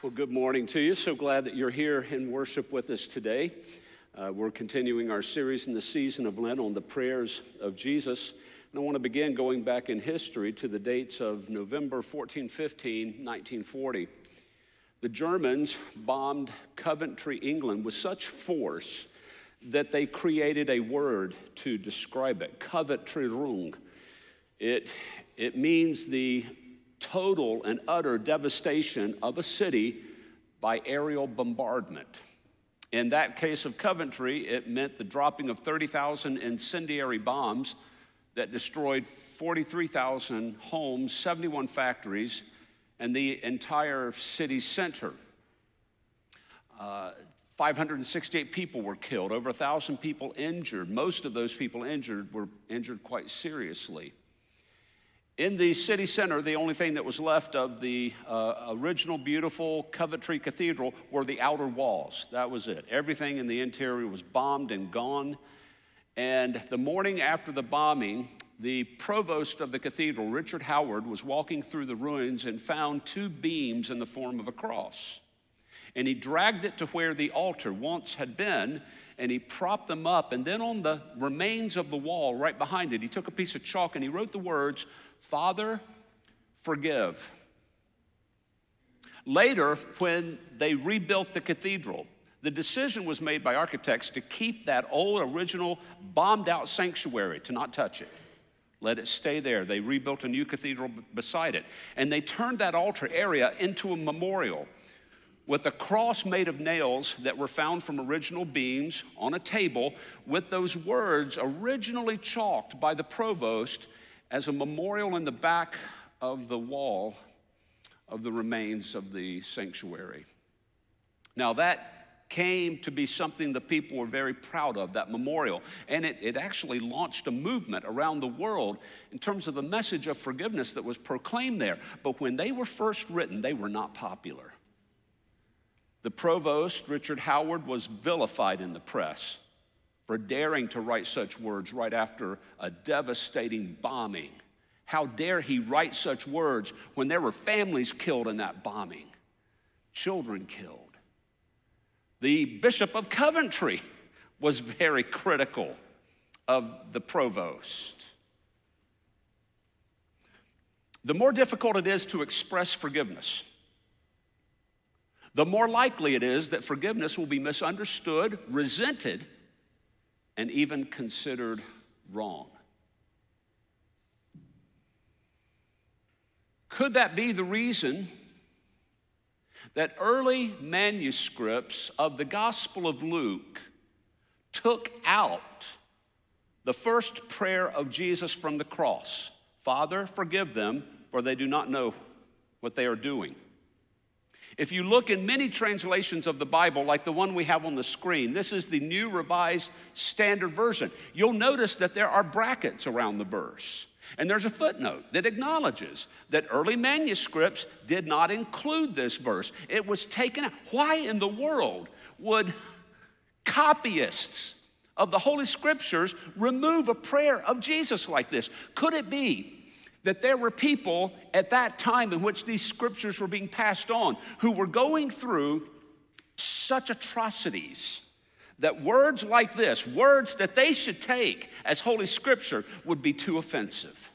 Well, good morning to you. So glad that you're here in worship with us today. We're continuing our series in the season of Lent on the prayers of Jesus. And I want to begin going back in history to the dates of November 15, 1940. The Germans bombed Coventry, England with such force that they created a word to describe it, Coventry-Rung. It means the total and utter devastation of a city by aerial bombardment. In that case of Coventry, it meant the dropping of 30,000 incendiary bombs that destroyed 43,000 homes, 71 factories, and the entire city center. 568 people were killed, over 1,000 people injured. Most of those people injured were injured quite seriously. In the city center, the only thing that was left of the original beautiful Coventry Cathedral were the outer walls. That was it. Everything in the interior was bombed and gone. And the morning after the bombing, the provost of the cathedral, Richard Howard, was walking through the ruins and found two beams in the form of a cross. And he dragged it to where the altar once had been, and he propped them up. And then on the remains of the wall right behind it, he took a piece of chalk and he wrote the words, "Father, forgive." Later, when they rebuilt the cathedral, the decision was made by architects to keep that old original bombed out sanctuary, to not touch it. Let it stay there. They rebuilt a new cathedral beside it. And they turned that altar area into a memorial with a cross made of nails that were found from original beams on a table with those words originally chalked by the provost as a memorial in the back of the wall of the remains of the sanctuary. Now that came to be something the people were very proud of, that memorial. And it actually launched a movement around the world in terms of the message of forgiveness that was proclaimed there. But when they were first written, they were not popular. The provost, Richard Howard, was vilified in the press for daring to write such words right after a devastating bombing. How dare he write such words when there were families killed in that bombing, children killed. The Bishop of Coventry was very critical of the provost. The more difficult it is to express forgiveness, the more likely it is that forgiveness will be misunderstood, resented, and even considered wrong. Could that be the reason that early manuscripts of the Gospel of Luke took out the first prayer of Jesus from the cross? Father, forgive them, for they do not know what they are doing. If you look in many translations of the Bible, like the one we have on the screen, this is the New Revised Standard Version. You'll notice that there are brackets around the verse. And there's a footnote that acknowledges that early manuscripts did not include this verse. It was taken out. Why in the world would copyists of the Holy Scriptures remove a prayer of Jesus like this? Could it be that there were people at that time in which these scriptures were being passed on who were going through such atrocities that words like this, words that they should take as Holy Scripture, would be too offensive?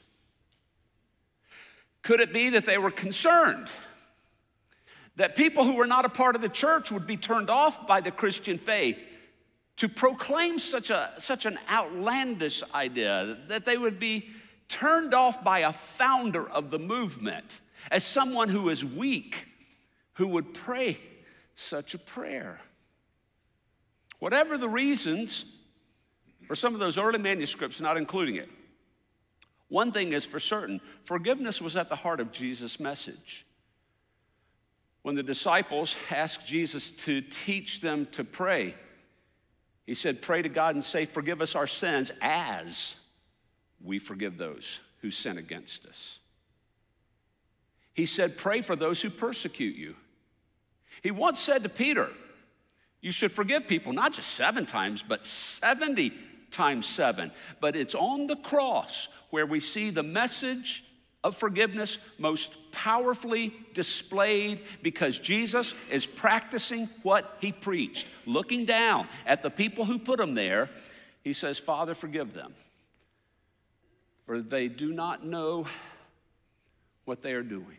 Could it be that they were concerned that people who were not a part of the church would be turned off by the Christian faith to proclaim such an outlandish idea, that they would be turned off by a founder of the movement as someone who is weak, who would pray such a prayer? Whatever the reasons for some of those early manuscripts not including it, one thing is for certain: forgiveness was at the heart of Jesus' message. When the disciples asked Jesus to teach them to pray, he said, pray to God and say, forgive us our sins as we forgive those who sin against us. He said, pray for those who persecute you. He once said to Peter, you should forgive people, not just 7 times, but 70 times 7. But it's on the cross where we see the message of forgiveness most powerfully displayed because Jesus is practicing what he preached. Looking down at the people who put him there, he says, Father, forgive them, for they do not know what they are doing.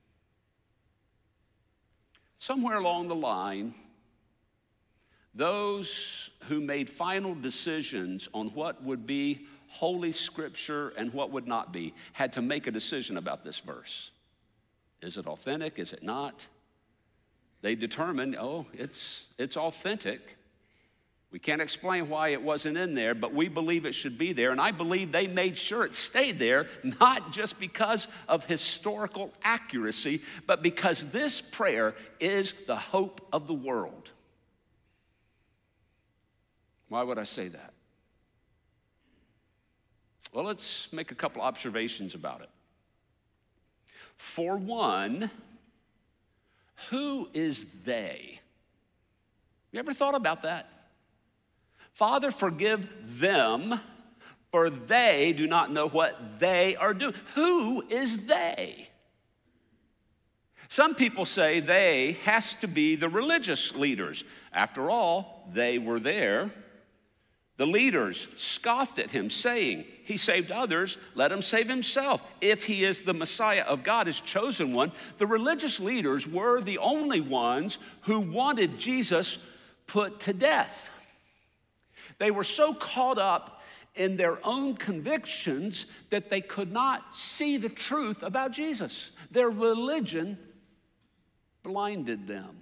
Somewhere along the line, those who made final decisions on what would be Holy Scripture and what would not be had to make a decision about this verse. Is it authentic? Is it not? They determined, it's authentic. We can't explain why it wasn't in there, but we believe it should be there. And I believe they made sure it stayed there, not just because of historical accuracy, but because this prayer is the hope of the world. Why would I say that? Well, let's make a couple observations about it. For one, who is they? You ever thought about that? Father, forgive them, for they do not know what they are doing. Who is they? Some people say they has to be the religious leaders. After all, they were there. The leaders scoffed at him, saying, he saved others, let him save himself. If he is the Messiah of God, his chosen one. The religious leaders were the only ones who wanted Jesus put to death. They were so caught up in their own convictions that they could not see the truth about Jesus. Their religion blinded them.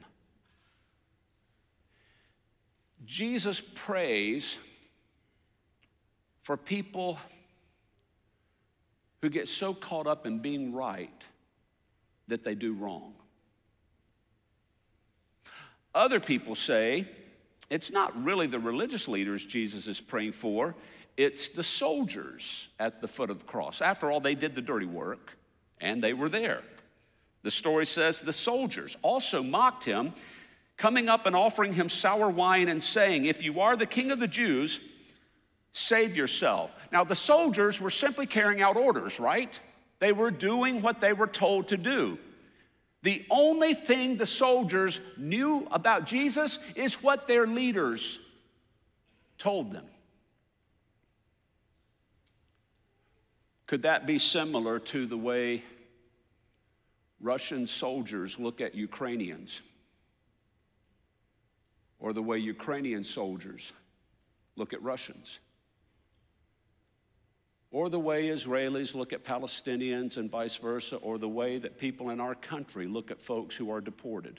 Jesus prays for people who get so caught up in being right that they do wrong. Other people say it's not really the religious leaders Jesus is praying for, it's the soldiers at the foot of the cross. After all, they did the dirty work, and they were there. The story says the soldiers also mocked him, coming up and offering him sour wine and saying, if you are the king of the Jews, save yourself. Now, the soldiers were simply carrying out orders, right? They were doing what they were told to do. The only thing the soldiers knew about Jesus is what their leaders told them. Could that be similar to the way Russian soldiers look at Ukrainians? Or the way Ukrainian soldiers look at Russians? Or the way Israelis look at Palestinians and vice versa, or the way that people in our country look at folks who are deported.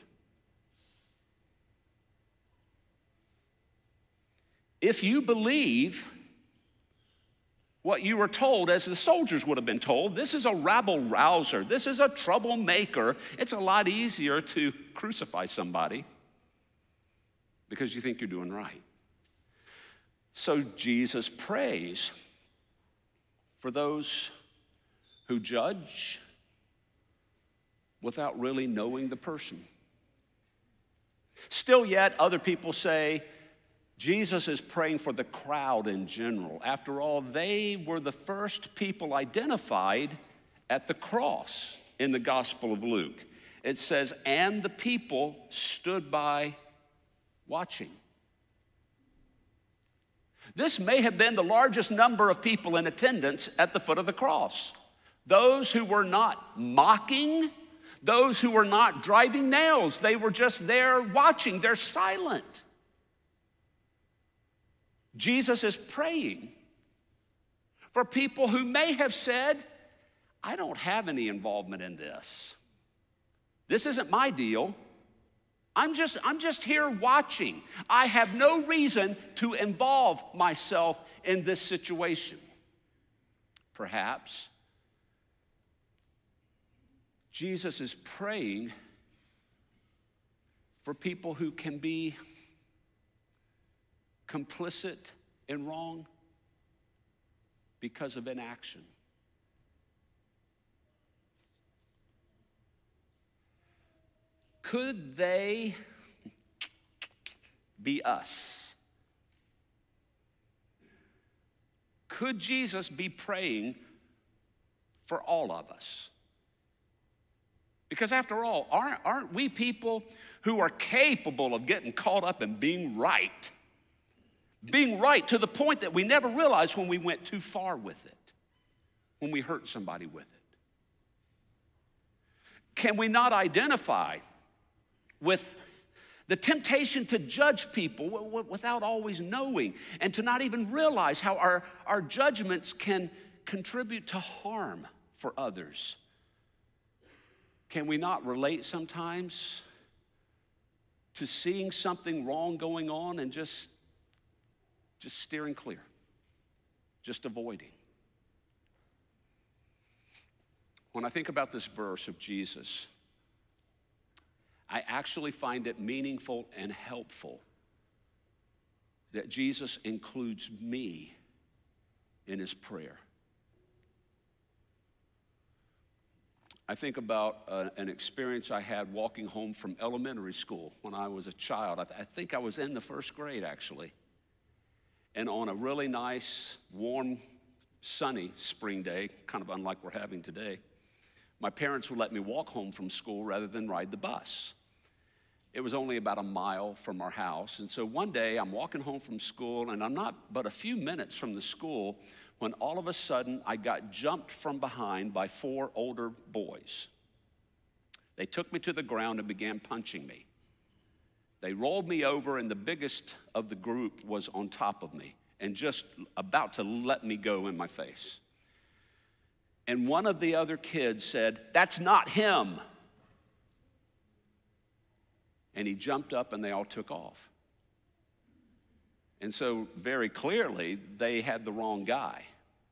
If you believe what you were told, as the soldiers would have been told, this is a rabble-rouser, this is a troublemaker, it's a lot easier to crucify somebody because you think you're doing right. So Jesus prays for those who judge without really knowing the person. Still yet, other people say Jesus is praying for the crowd in general. After all, they were the first people identified at the cross in the Gospel of Luke. It says, and the people stood by watching. This may have been the largest number of people in attendance at the foot of the cross. Those who were not mocking, those who were not driving nails, they were just there watching, they're silent. Jesus is praying for people who may have said, I don't have any involvement in this. This isn't my deal. I'm just here watching. I have no reason to involve myself in this situation. Perhaps Jesus is praying for people who can be complicit in wrong because of inaction. Could they be us? Could Jesus be praying for all of us. Because after all, aren't we people who are capable of getting caught up in being right? Being right to the point that we never realized when we went too far with it, when we hurt somebody with it. Can we not identify with the temptation to judge people without always knowing, and to not even realize how our judgments can contribute to harm for others? Can we not relate sometimes to seeing something wrong going on and just steering clear, just avoiding? When I think about this verse of Jesus, I actually find it meaningful and helpful that Jesus includes me in his prayer. I think about an experience I had walking home from elementary school when I was a child. I think I was in the first grade, actually. And on a really nice, warm, sunny spring day, kind of unlike we're having today, my parents would let me walk home from school rather than ride the bus. It was only about a mile from our house. And so one day I'm walking home from school, and I'm not but a few minutes from the school when all of a sudden I got jumped from behind by 4 older boys. They took me to the ground and began punching me. They rolled me over, and the biggest of the group was on top of me and just about to let me go in my face. And one of the other kids said, "That's not him." And he jumped up and they all took off. And so very clearly, they had the wrong guy.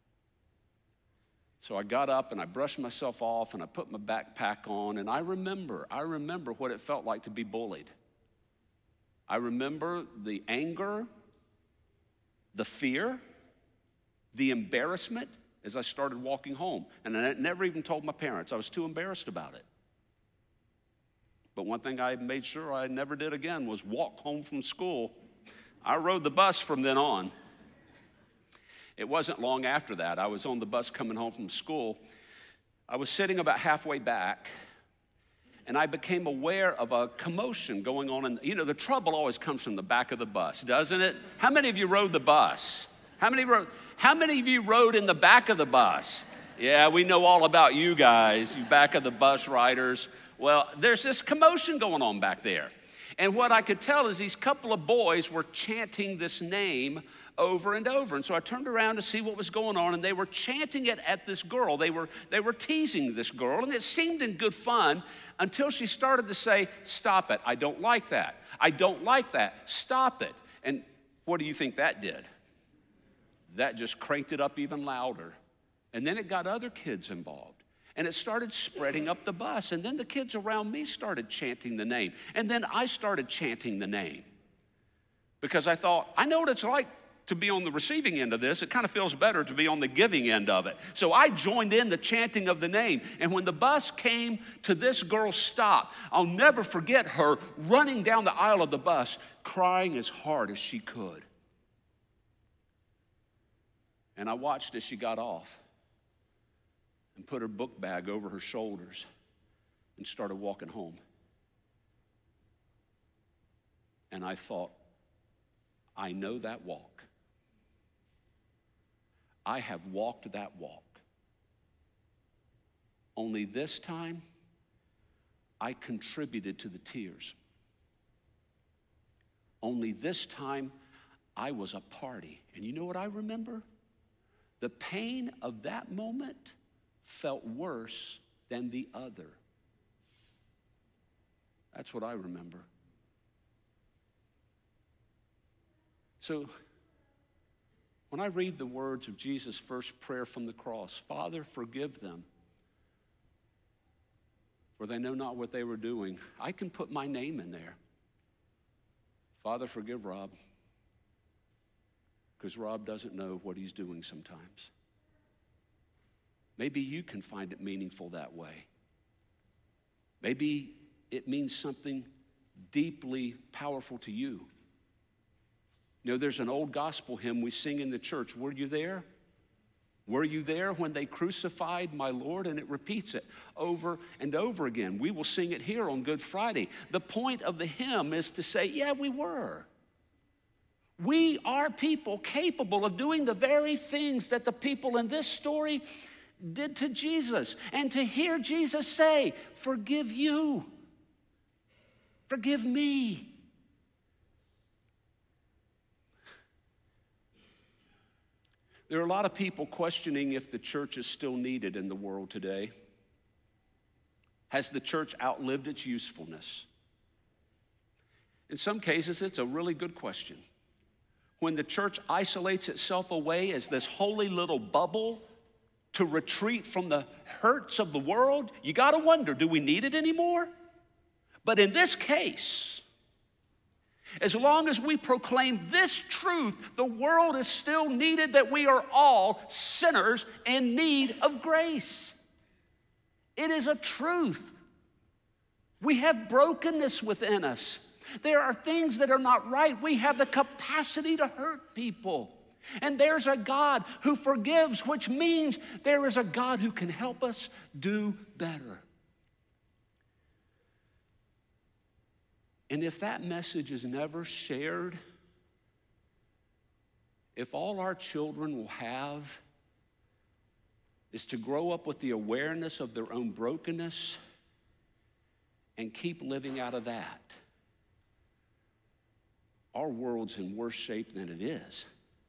So I got up and I brushed myself off and I put my backpack on, and I remember what it felt like to be bullied. I remember the anger, the fear, the embarrassment as I started walking home. And I never even told my parents. I was too embarrassed about it. But one thing I made sure I never did again was walk home from school. I rode the bus from then on. It wasn't long after that. I was on the bus coming home from school. I was sitting about halfway back, and I became aware of a commotion going on. And the trouble always comes from the back of the bus, doesn't it? How many of you rode the bus? How many of you rode in the back of the bus? Yeah, we know all about you guys, you back of the bus riders. Well, there's this commotion going on back there. And what I could tell is these couple of boys were chanting this name over and over. And so I turned around to see what was going on, and they were chanting it at this girl. They were teasing this girl, and it seemed in good fun until she started to say, "Stop it, I don't like that. I don't like that, stop it." And what do you think that did? That just cranked it up even louder. And then it got other kids involved. And it started spreading up the bus. And then the kids around me started chanting the name. And then I started chanting the name. Because I thought, I know what it's like to be on the receiving end of this. It kind of feels better to be on the giving end of it. So I joined in the chanting of the name. And when the bus came to this girl's stop, I'll never forget her running down the aisle of the bus, crying as hard as she could. And I watched as she got off and put her book bag over her shoulders and started walking home. And I thought, I know that walk. I have walked that walk. Only this time, I contributed to the tears. Only this time, I was a party. And you know what I remember? The pain of that moment felt worse than the other. That's what I remember. So, when I read the words of Jesus' first prayer from the cross, "Father, forgive them, for they know not what they were doing," I can put my name in there. Father, forgive Rob, because Rob doesn't know what he's doing sometimes. Maybe you can find it meaningful that way. Maybe it means something deeply powerful to you. You know, there's an old gospel hymn we sing in the church. Were you there? Were you there when they crucified my Lord? And it repeats it over and over again. We will sing it here on Good Friday. The point of the hymn is to say, yeah, we were. We are people capable of doing the very things that the people in this story did to Jesus. And to hear Jesus say, forgive you, forgive me. There are a lot of people questioning if the church is still needed in the world today. Has the church outlived its usefulness? In some cases, it's a really good question. When the church isolates itself away as this holy little bubble to retreat from the hurts of the world, you got to wonder, do we need it anymore? But in this case, as long as we proclaim this truth, the world is still needed, that we are all sinners in need of grace. It is a truth. We have brokenness within us. There are things that are not right. We have the capacity to hurt people. And there's a God who forgives, which means there is a God who can help us do better. And if that message is never shared, if all our children will have is to grow up with the awareness of their own brokenness and keep living out of that, our world's in worse shape than it is.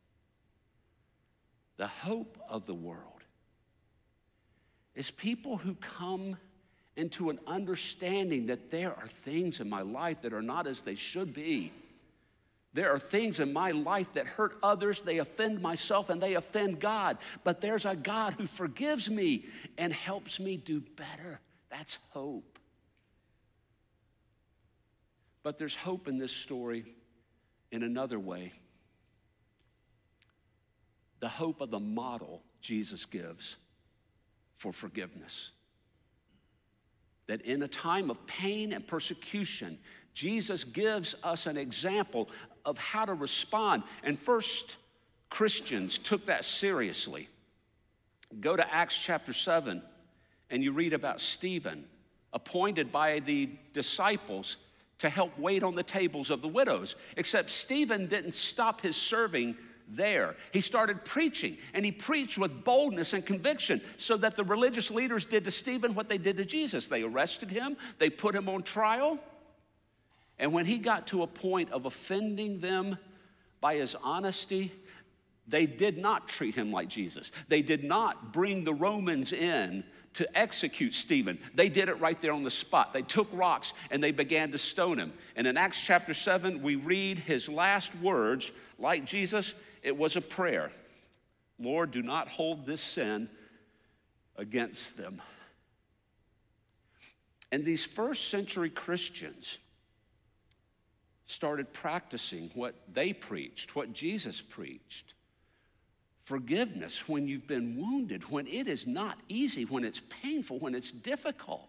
The hope of the world is people who come into an understanding that there are things in my life that are not as they should be. There are things in my life that hurt others, they offend myself, and they offend God. But there's a God who forgives me and helps me do better. That's hope. But there's hope in this story in another way. The hope of the model Jesus gives for forgiveness. That in a time of pain and persecution, Jesus gives us an example of how to respond. And first, Christians took that seriously. Go to Acts chapter 7, and you read about Stephen, appointed by the disciples to help wait on the tables of the widows. Except Stephen didn't stop his serving there. He started preaching, and he preached with boldness and conviction, so that the religious leaders did to Stephen what they did to Jesus. They arrested him, they put him on trial, and when he got to a point of offending them by his honesty, they did not treat him like Jesus. They did not bring the Romans in to execute Stephen. They did it right there on the spot. They took rocks and they began to stone him. And in Acts chapter 7, we read his last words. Like Jesus, it was a prayer. Lord, do not hold this sin against them. And these first century Christians started practicing what they preached, what Jesus preached. Forgiveness when you've been wounded, when it is not easy, when it's painful, when it's difficult.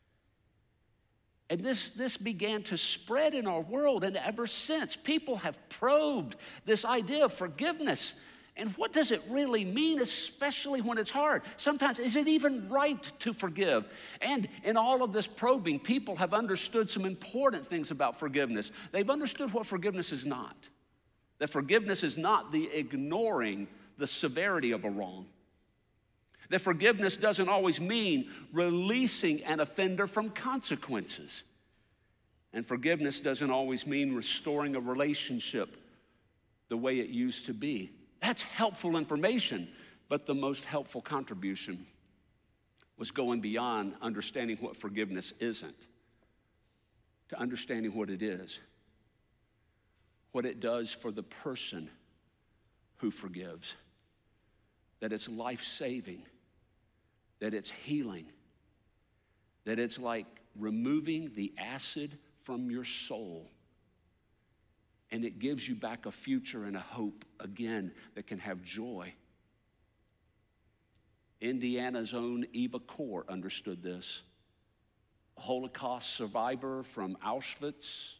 And this began to spread in our world, and ever since, people have probed this idea of forgiveness. And what does it really mean, especially when it's hard? Sometimes, is it even right to forgive? And in all of this probing, people have understood some important things about forgiveness. They've understood what forgiveness is not. That forgiveness is not the ignoring the severity of a wrong. That forgiveness doesn't always mean releasing an offender from consequences. And forgiveness doesn't always mean restoring a relationship the way it used to be. That's helpful information, but the most helpful contribution was going beyond understanding what forgiveness isn't to understanding what it is, what it does for the person who forgives, that it's life-saving, that it's healing, that it's like removing the acid from your soul, and it gives you back a future and a hope again that can have joy. Indiana's own Eva Kor understood this. A Holocaust survivor from Auschwitz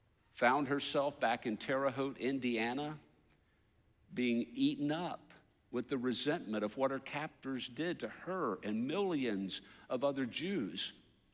found herself back in Terre Haute, Indiana, being eaten up with the resentment of what her captors did to her and millions of other Jews.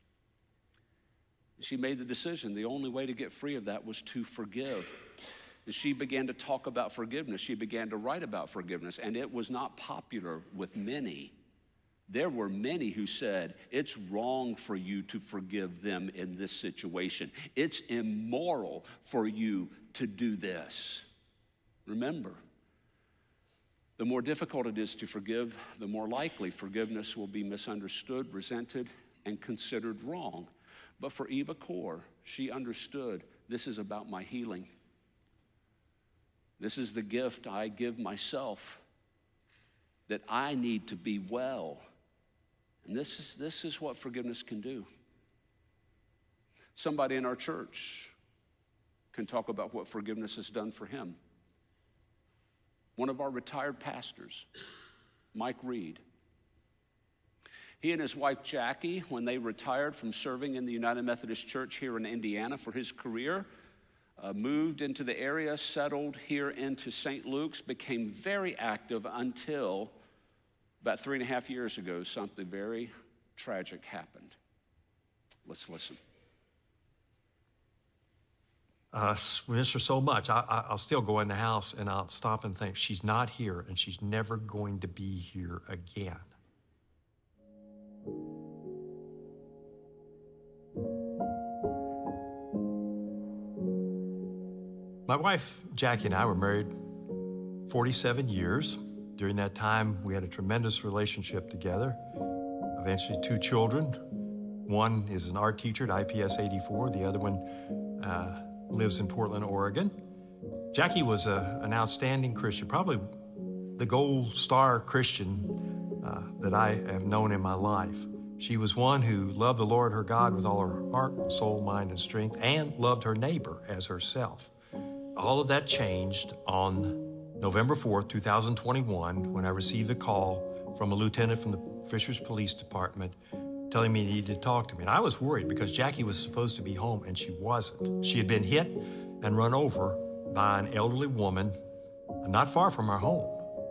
She made the decision the only way to get free of that was to forgive. And she began to talk about forgiveness. She began to write about forgiveness, and it was not popular with many. There were many who said, it's wrong for you to forgive them in this situation. It's immoral for you to do this. Remember, the more difficult it is to forgive, the more likely forgiveness will be misunderstood, resented, and considered wrong. But for Eva Kor, she understood this is about my healing. This is the gift I give myself, that I need to be well. And this is what forgiveness can do. Somebody in our church can talk about what forgiveness has done for him. One of our retired pastors, Mike Reed. He and his wife Jackie, when they retired from serving in the United Methodist Church here in Indiana for his career, moved into the area, settled here into St. Luke's, became very active until about 3.5 years ago, something very tragic happened. Let's listen. We miss her so much. I'll still go in the house and I'll stop and think, she's not here and she's never going to be here again. My wife, Jackie, and I were married 47 years. During that time, we had a tremendous relationship together. Eventually, 2 children. One is an art teacher at IPS 84. The other one lives in Portland, Oregon. Jackie was an outstanding Christian, probably the gold star Christian that I have known in my life. She was one who loved the Lord her God with all her heart, soul, mind, and strength, and loved her neighbor as herself. All of that changed on November 4th, 2021, when I received a call from a lieutenant from the Fishers Police Department telling me he needed to talk to me. And I was worried because Jackie was supposed to be home and she wasn't. She had been hit and run over by an elderly woman not far from our home.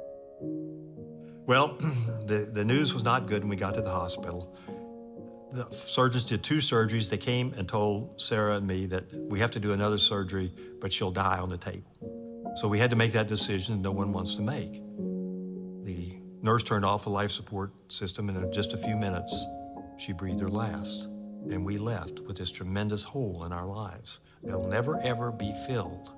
Well, the news was not good when we got to the hospital. The surgeons did 2 surgeries. They came and told Sarah and me that we have to do another surgery, but she'll die on the table. So we had to make that decision no one wants to make. The nurse turned off the life support system, and in just a few minutes, she breathed her last. And we left with this tremendous hole in our lives that'll never, ever be filled.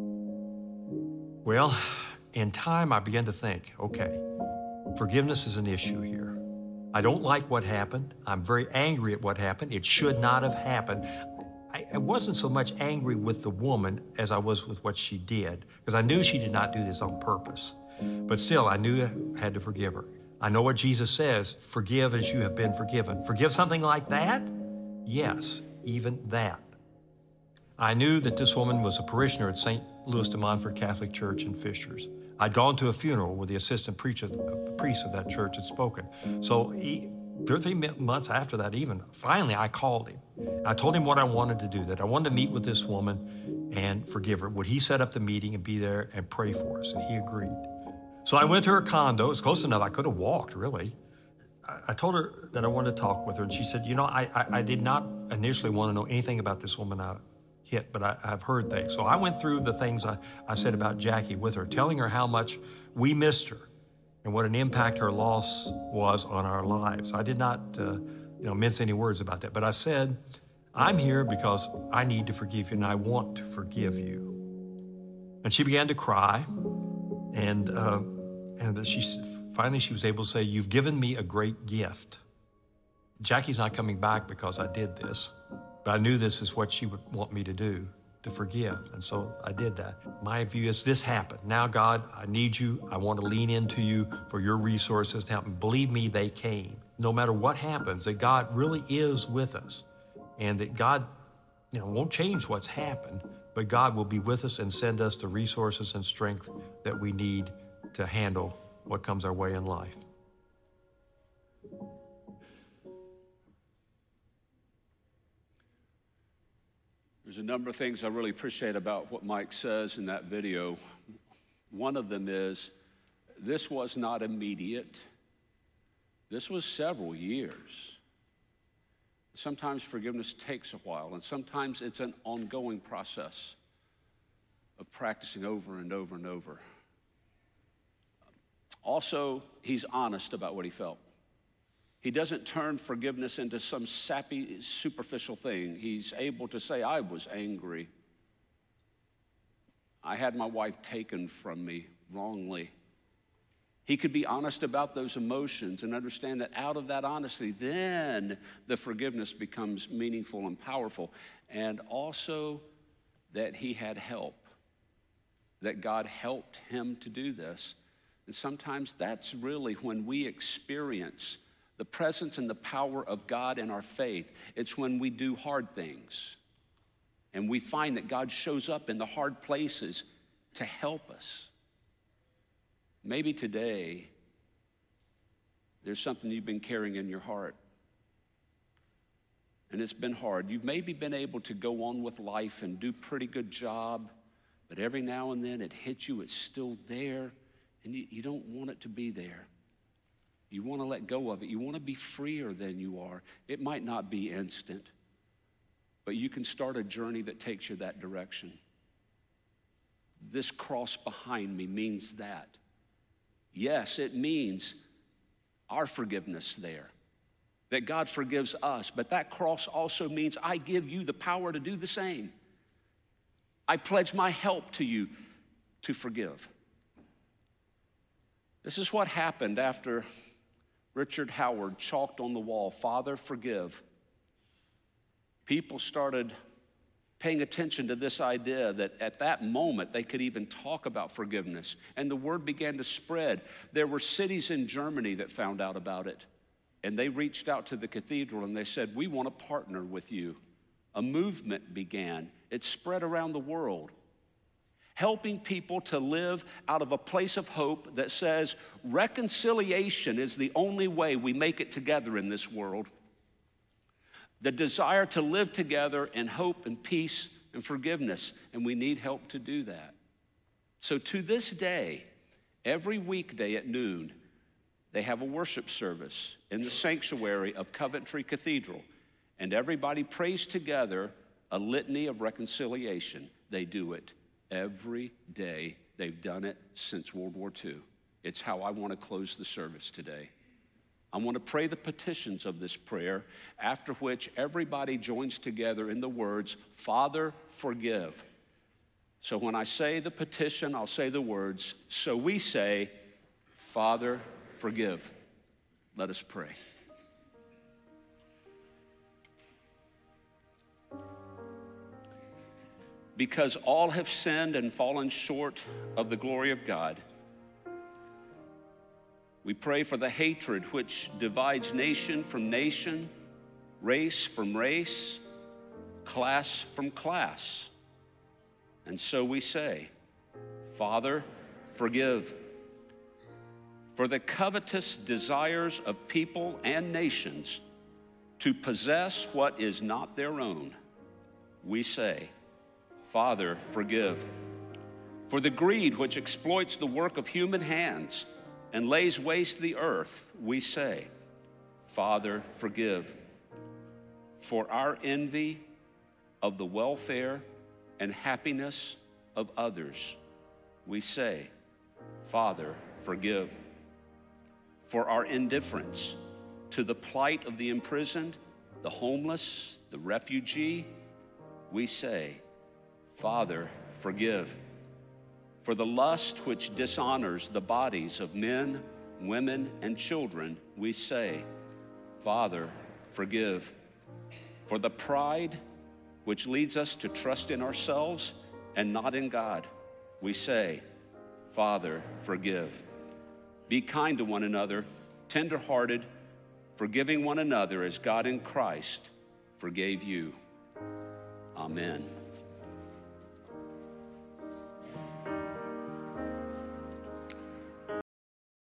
Well, in time, I began to think, okay, forgiveness is an issue here. I don't like what happened. I'm very angry at what happened. It should not have happened. I wasn't so much angry with the woman as I was with what she did, because I knew she did not do this on purpose. But still, I knew I had to forgive her. I know what Jesus says, forgive as you have been forgiven. Forgive something like that? Yes, even that. I knew that this woman was a parishioner at St. Louis de Montfort Catholic Church in Fishers. I'd gone to a funeral where the assistant priest of that church had spoken. So 2 or 3 months after that even, finally I called him. I told him what I wanted to do, that I wanted to meet with this woman and forgive her. Would he set up the meeting and be there and pray for us? And he agreed. So I went to her condo. It was close enough. I could have walked, really. I told her that I wanted to talk with her, and she said, I did not initially want to know anything about this woman I hit, but I've heard things. So I went through the things I said about Jackie with her, telling her how much we missed her and what an impact her loss was on our lives. I did not mince any words about that, but I said, I'm here because I need to forgive you, and I want to forgive you. And she began to cry, and finally she was able to say, you've given me a great gift. Jackie's not coming back because I did this. But I knew this is what she would want me to do, to forgive. And so I did that. My view is this happened. Now, God, I need you. I want to lean into you for your resources to help me. Believe me, they came. No matter what happens, that God really is with us. And that God, won't change what's happened, but God will be with us and send us the resources and strength that we need to handle what comes our way in life. There's a number of things I really appreciate about what Mike says in that video. One of them is this was not immediate. This was several years. Sometimes forgiveness takes a while, and sometimes it's an ongoing process of practicing over and over and over. Also, he's honest about what he felt. He doesn't turn forgiveness into some sappy, superficial thing. He's able to say, I was angry. I had my wife taken from me wrongly. He could be honest about those emotions and understand that out of that honesty, then the forgiveness becomes meaningful and powerful. And also that he had help, that God helped him to do this. And sometimes that's really when we experience the presence and the power of God in our faith. It's when we do hard things and we find that God shows up in the hard places to help us. Maybe today there's something you've been carrying in your heart and it's been hard. You've maybe been able to go on with life and do a pretty good job, but every now and then it hits you, it's still there, and you don't want it to be there. You want to let go of it. You want to be freer than you are. It might not be instant, but you can start a journey that takes you that direction. This cross behind me means that. Yes, it means our forgiveness there, that God forgives us, but that cross also means I give you the power to do the same. I pledge my help to you to forgive. This is what happened after Richard Howard chalked on the wall, Father, forgive. People started paying attention to this idea that at that moment they could even talk about forgiveness. And the word began to spread. There were cities in Germany that found out about it. And they reached out to the cathedral and they said, we want to partner with you. A movement began. It spread around the world, helping people to live out of a place of hope that says reconciliation is the only way we make it together in this world. The desire to live together in hope and peace and forgiveness, and we need help to do that. So to this day, every weekday at noon, they have a worship service in the sanctuary of Coventry Cathedral, and everybody prays together a litany of reconciliation. They do it every day. They've done it since World War II. It's how I want to close the service today. I want to pray the petitions of this prayer, after which everybody joins together in the words, Father, forgive. So when I say the petition, I'll say the words. So we say, Father, forgive. Let us pray. Because all have sinned and fallen short of the glory of God, we pray for the hatred which divides nation from nation, race from race, class from class. And so we say, Father, forgive. For the covetous desires of people and nations to possess what is not their own, we say, Father, forgive. For the greed which exploits the work of human hands and lays waste the earth, we say, Father, forgive. For our envy of the welfare and happiness of others, we say, Father, forgive. For our indifference to the plight of the imprisoned, the homeless, the refugee, we say, Father, forgive. For the lust which dishonors the bodies of men, women, and children, we say, Father, forgive. For the pride which leads us to trust in ourselves and not in God, we say, Father, forgive. Be kind to one another, tender-hearted, forgiving one another as God in Christ forgave you. Amen.